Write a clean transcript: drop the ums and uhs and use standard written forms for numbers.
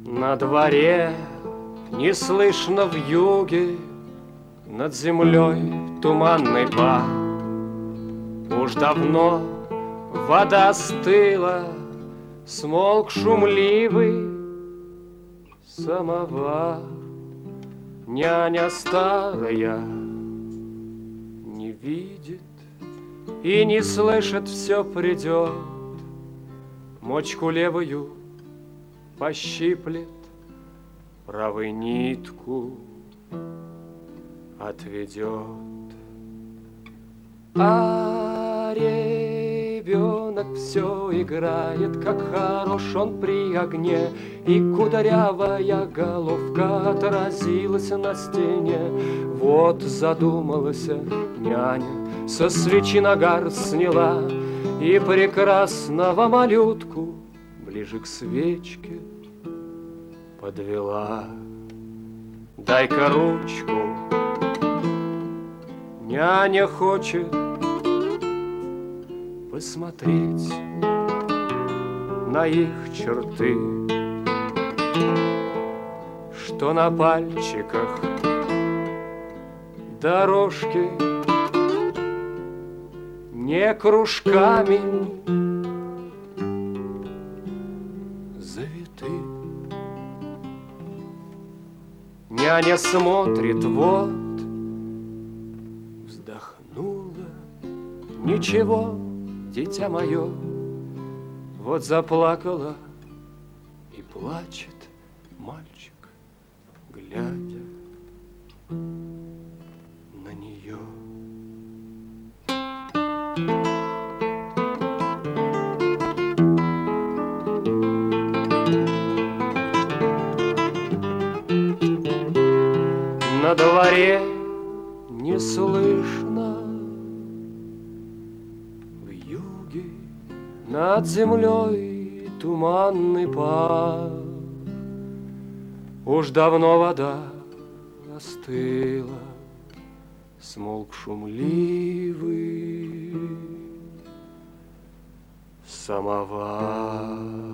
На дворе не слышно вьюги, над землей туманный пар. Уж давно вода стыла, смолк шумливый самовар. Няня старая не видит и не слышит, все придет. Мочку левую пощиплет, правой нитку отведет. А ребенок все играет, как хорош он при огне, и кудрявая головка отразилась на стене. Вот задумалась няня, со свечи нагар сняла и прекрасного малютку ближе к свечке подвела. Дай-ка ручку, няня хочет посмотреть на их черты, что на пальчиках дорожки не кружками завиты. Няня смотрит, вот вздохнула. Ничего, дитя мое, вот заплакала и плачет мальчик, глядя на нее. На дворе не слышно вьюги, над землей туманный пар. Уж давно вода остыла, смолк шумливый самовар.